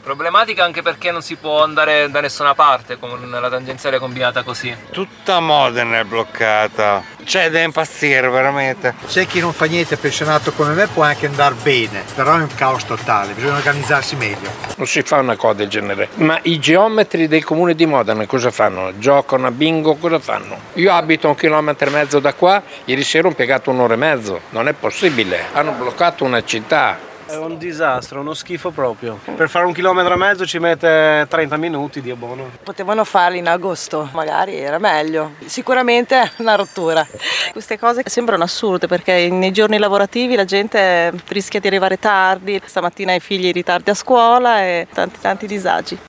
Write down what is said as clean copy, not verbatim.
Problematica anche perché non si può andare da nessuna parte con la tangenziale combinata così. Tutta Modena è bloccata, c'è da impazzire veramente. C'è chi non fa niente, pensionato come me, può anche andare bene, però è un caos totale, bisogna organizzarsi meglio. Non si fa una cosa del genere. Ma i geometri del comune di Modena cosa fanno? Giocano a bingo, cosa fanno? Io abito 1,5 chilometri da qua, ieri sera ho impiegato 1 ora e mezzo. Non è possibile, hanno bloccato una città. È un disastro, uno schifo proprio. Per fare 1,5 chilometri ci mette 30 minuti, Dio buono. Potevano farli in agosto, magari era meglio. Sicuramente è una rottura. Queste cose sembrano assurde perché nei giorni lavorativi la gente rischia di arrivare tardi, stamattina i figli in ritardi a scuola e tanti disagi.